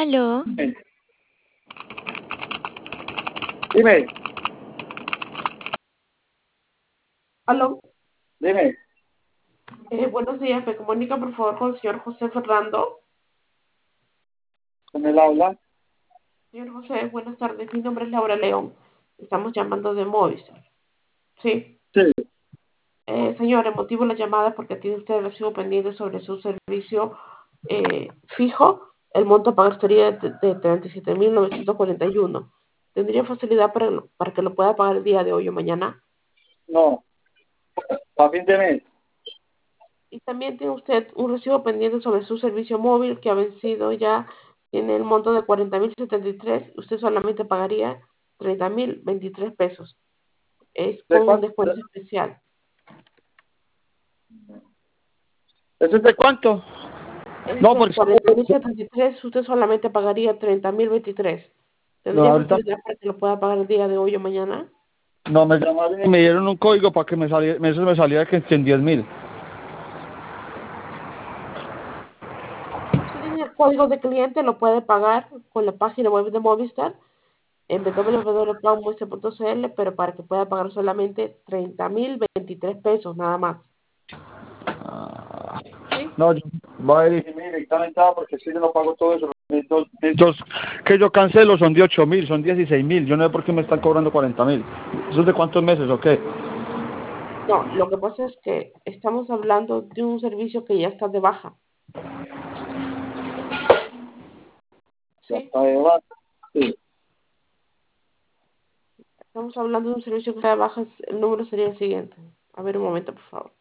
Aló, Dime, Aló, dime, buenos días, me comunica por favor con el señor José Fernando. con el habla. Señor José, buenas tardes, mi nombre es Laura León, estamos llamando de Movistar. Sí, Sí, señor, el motivo de la llamada es porque tiene usted el recibo pendiente sobre su servicio fijo, el monto a pagar sería de 37.941. ¿Tendría facilidad para que lo pueda pagar el día de hoy o mañana? no, a fin de mes. Y también tiene usted un recibo pendiente sobre su servicio móvil que ha vencido ya, tiene el monto de 40.073. Usted solamente pagaría 30.023 pesos. Es ¿De con un cuánto? descuento especial. ¿Eso es de cuánto? No, Esos porque 40.073, usted solamente pagaría 30.023. no, ¿Tendría ahorita facilidad para que lo pueda pagar el día de hoy o mañana? no me llamaron y me dieron un código para que me saliera, eso me salía que en 10.000. Usted tiene el código de cliente, lo puede pagar con la página web de Movistar en www.movistar.cl, pero para que pueda pagar solamente 30.023 pesos, nada más. ¿Sí? No, yo voy a dirigirme directamente porque si yo no pago todo eso. Los que yo cancelo son de 8.000, son 16.000. Yo no sé por qué me están cobrando 40.000. ¿Eso es de cuántos meses o qué? No, lo que pasa es que estamos hablando de un servicio que ya está de baja. Ya ¿Sí? está de baja. Sí. Estamos hablando de un servicio que está de baja. El número sería el siguiente. A ver, un momento, por favor.